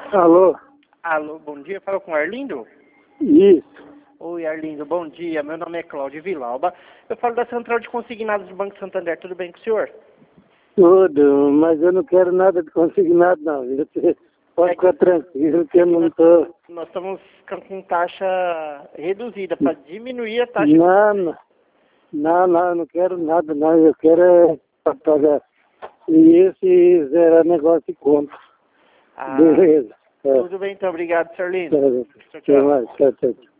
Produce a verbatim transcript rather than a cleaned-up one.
Alô? Alô, bom dia. Fala com o Arlindo? Isso. Oi, Arlindo, bom dia. Meu nome é Cláudio Vilauba. Eu falo da Central de Consignados do Banco Santander. Tudo bem com o senhor? Tudo, mas eu não quero nada de consignado, não. Você pode É ficar tranquilo que eu não estou... Nós estamos com com taxa reduzida para diminuir a taxa. Não, não, não, não, eu não quero nada, não. Eu quero é pra pagar isso e zerar negócio de conta. Ah, Beleza. É. tudo bem, então. Obrigado, senhor Arlindo. Tchau, Tchau, tchau. tchau. Tchau, tchau.